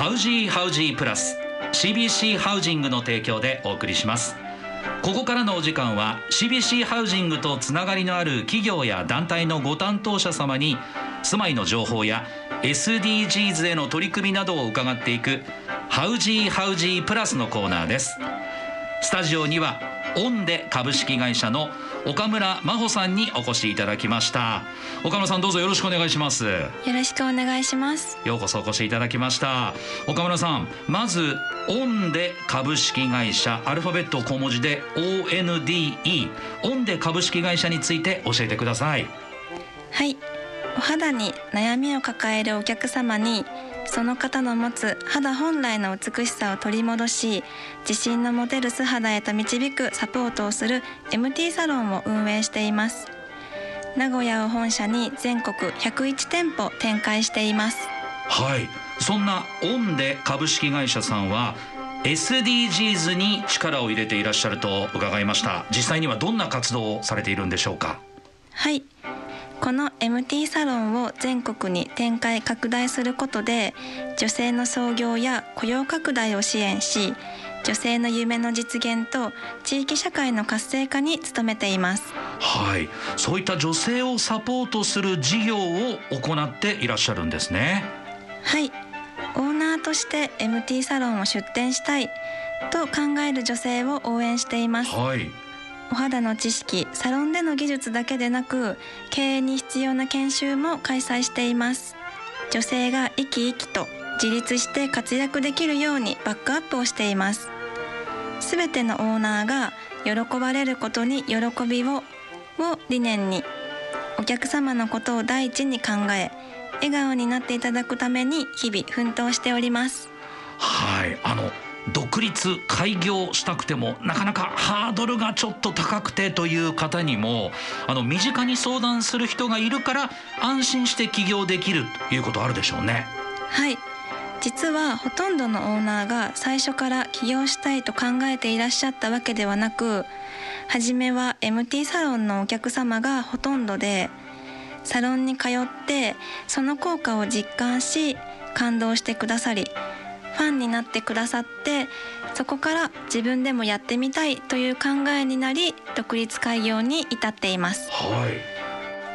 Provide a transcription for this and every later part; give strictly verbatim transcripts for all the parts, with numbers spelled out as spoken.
ハウジーハウジープラス シービーシー ハウジングの提供でお送りします。ここからのお時間は シービーシー ハウジングとつながりのある企業や団体のご担当者様に住まいの情報や エスディージーズ への取り組みなどを伺っていくハウジーハウジープラスのコーナーです。スタジオにはオンデ株式会社の岡村真帆さんにお越しいただきました。岡村さん、どうぞよろしくお願いします。 よろしくお願いします。 ようこそお越しいただきました。岡村さん、まずオンデ株式会社、アルファベット小文字で オーエヌディーイー、 オンデ株式会社について教えてください。 はい、お肌に悩みを抱えるお客様にその方の持つ肌本来の美しさを取り戻し、自信の持てる素肌へと導くサポートをする エムティー サロンを運営しています。名古屋を本社に全国ひゃくいちてんぽ展開しています。 はい、そんなオンデ株式会社さんは エスディージーズ に力を入れていらっしゃると伺いました。実際にはどんな活動をされているんでしょうか。 はい、この エムティー サロンを全国に展開拡大することで、女性の創業や雇用拡大を支援し、女性の夢の実現と地域社会の活性化に努めています。 はい、そういった女性をサポートする事業を行っていらっしゃるんですね。 はい、オーナーとして エムティー サロンを出店したいと考える女性を応援しています。 はい、 お肌の知識、サロンでの技術だけでなく、経営に必要な研修も開催しています。女性が生き生きと自立して活躍できるようにバックアップをしています。すべてのオーナーが喜ばれることに喜びをを理念に、お客様のことを第一に考え、笑顔になっていただくために日々奮闘しております。 はい、あの独立開業したくてもなかなかハードルがちょっと高くてという方にも、あの身近に相談する人がいるから安心して起業できるということあるでしょうね。 はい、実はほとんどのオーナーが最初から起業したいと考えていらっしゃったわけではなく、初めは エムティー サロンのお客様がほとんどで、サロンに通ってその効果を実感し感動してくださり、ファンになってくださって、そこから自分でもやってみたいという考えになり、独立開業に至っています。 はい、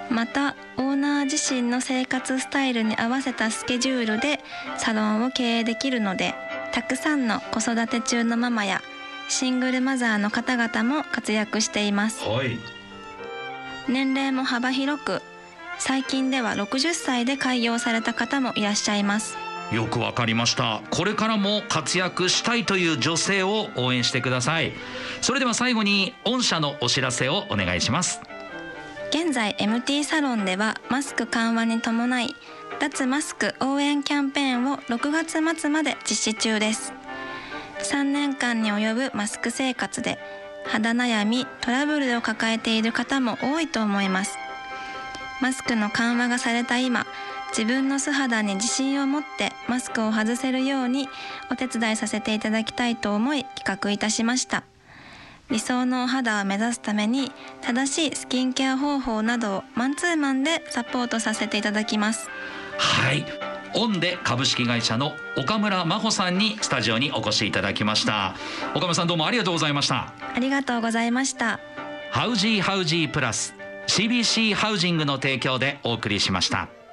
またオーナー自身の生活スタイルに合わせたスケジュールでサロンを経営できるので、たくさんの子育て中のママやシングルマザーの方々も活躍しています。 はい、 年齢も幅広く、最近ではろくじゅっさいで開業された方もいらっしゃいます。 よくわかりました。これからも活躍したいという女性を応援してください。それでは最後に御社のお知らせをお願いします。 現在 エムティー サロンではマスク緩和に伴い脱マスク応援キャンペーンをろくがつまつまで実施中です。さんねんかんに及ぶマスク生活で肌悩み、トラブルを抱えている方も多いと思います。マスクの緩和がされた今、自分の素肌に自信を持ってマスクを外せるようにお手伝いさせていただきたいと思い企画いたしました。理想のお肌を目指すために正しいスキンケア方法などをマンツーマンでサポートさせていただきます。 はい、オンデ株式会社の岡村真帆さんにスタジオにお越しいただきました。岡村さん、どうもありがとうございました。 ありがとうございました。 ハウジーハウジープラス シービーシー ハウジングの提供でお送りしました。